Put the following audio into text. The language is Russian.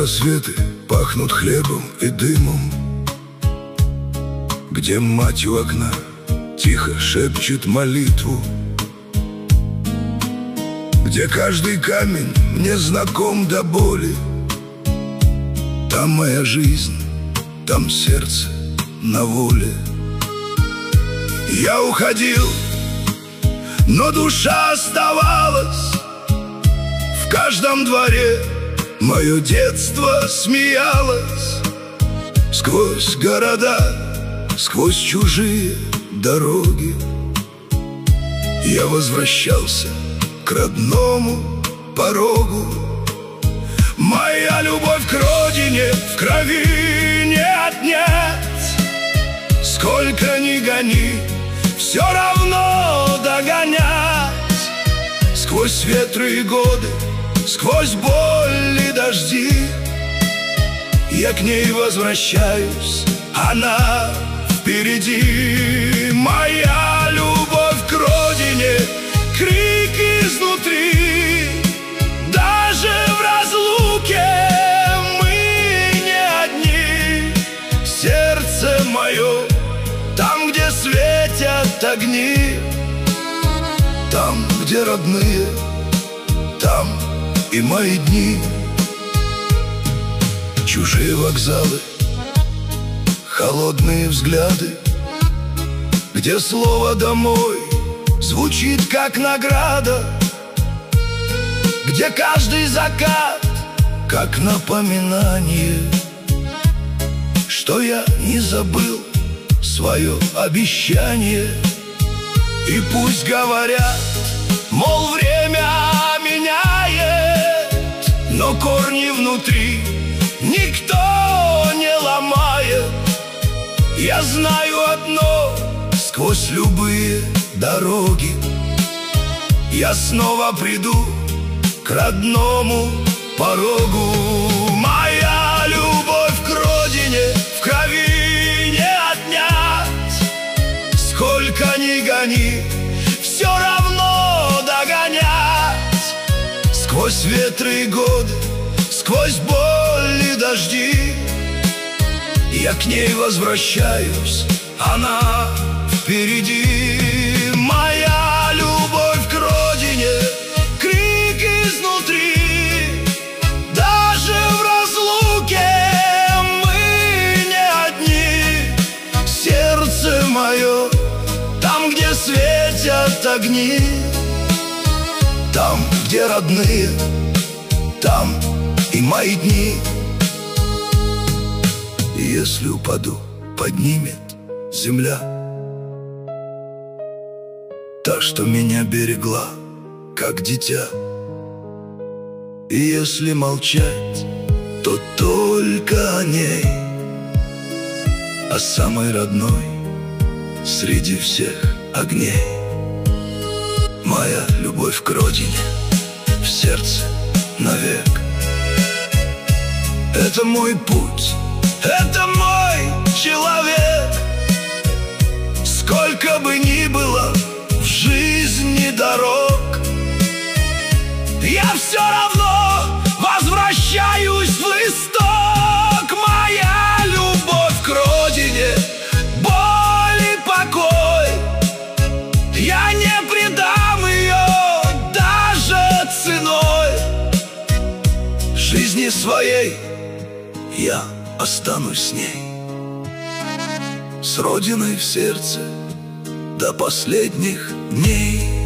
рассветы пахнут хлебом и дымом, где мать у окна тихо шепчет молитву, где каждый камень мне знаком до боли. Там моя жизнь, там сердце на воле. Я уходил, но душа оставалась. В каждом дворе мое детство смеялось. Сквозь города, сквозь чужие дороги я возвращался к родному порогу. Моя любовь к родине в крови не отнять. Сколько ни гони, все равно догонять. Сквозь ветры и годы, сквозь боль и дожди я к ней возвращаюсь, она впереди. Моя любовь к родине, крик изнутри. Даже в разлуке мы не одни. Сердце мое там, где светят огни, там, где родные, там и мои дни. Чужие вокзалы, холодные взгляды, где слово «домой» звучит как награда, где каждый закат как напоминание, что я не забыл свое обещание. И пусть говорят, мол, время меняет, но корни внутри никто не ломает. Я знаю одно: сквозь любые дороги я снова приду к родному порогу. Моя любовь к родине в крови не отнять. Сколько ни гони, все равно догонять. Сквозь ветры и годы, сквозь боль и дожди я к ней возвращаюсь, она впереди. Моя любовь к родине, крик изнутри. Даже в разлуке мы не одни. Сердце мое там, где светят огни, там, где родные, там и мои дни. И если упаду, поднимет земля, та, что меня берегла, как дитя. И если молчать, то только о ней, о самой родной среди всех огней. Моя любовь к родине в сердце навек. Это мой путь, это мой человек. Сколько бы ни было в жизни дорог, я все равно возвращаюсь в исток. Моя любовь к родине, боль и покой. Я не предам ее даже ценой жизни своей. Я останусь с ней, с родиной в сердце до последних дней.